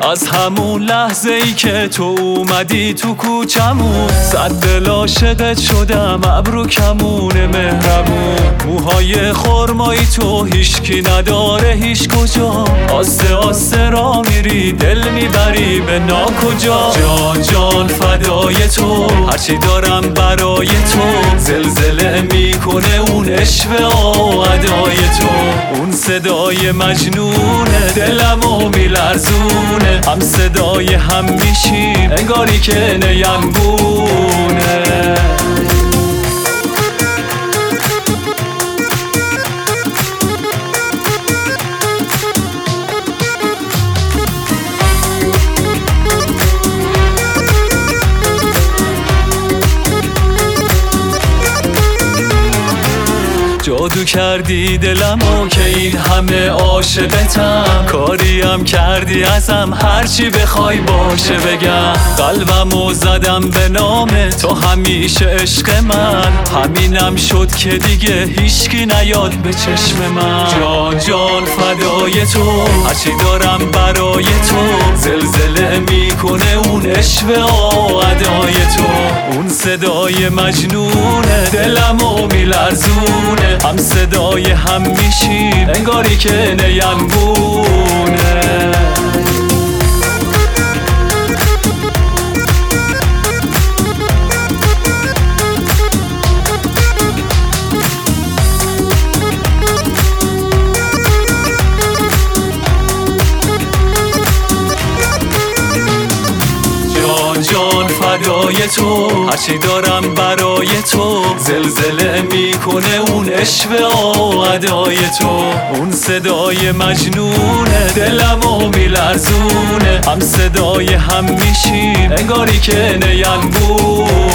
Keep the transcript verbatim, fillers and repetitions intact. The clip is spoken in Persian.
از همون لحظه ای که تو اومدی تو کوچمون صد دل عاشقت شدم، ابرو کمون مهربون. موهای خرمایی تو هیچکی نداره هیچ کجا، آسته آسته را میری دل میبری به ناکجا. جان جان فدای تو، هرچی دارم برای تو. زلزله میکنه اون عشق آدای تو، اون صدای مجنونه دلمو میلرزونه. هم صدای هم میشیم انگاری که نیمگونه. جادو کردی دلمو که این همه عاشقتم، کاریم کردی ازم هرچی بخوای باشه بگم. قلبمو زدم به نام تو همیشه عشق من، همینم شد که دیگه هیچکی نیاد به چشم من. جان جان فدای تو، هرچی دارم برای تو. زلزله میکنه اون عشق آدای تو، اون صدای مجنونه دلمو میلرزونه. هم صدای هم میشیم انگاری که نیمگونه. جان فدای تو، هرچی دارم برای تو. زلزله میکنه اون عشق آدای تو، اون صدای مجنونه دلمو میلرزونه. هم صدای هم میشیم انگاری که نیمگونه.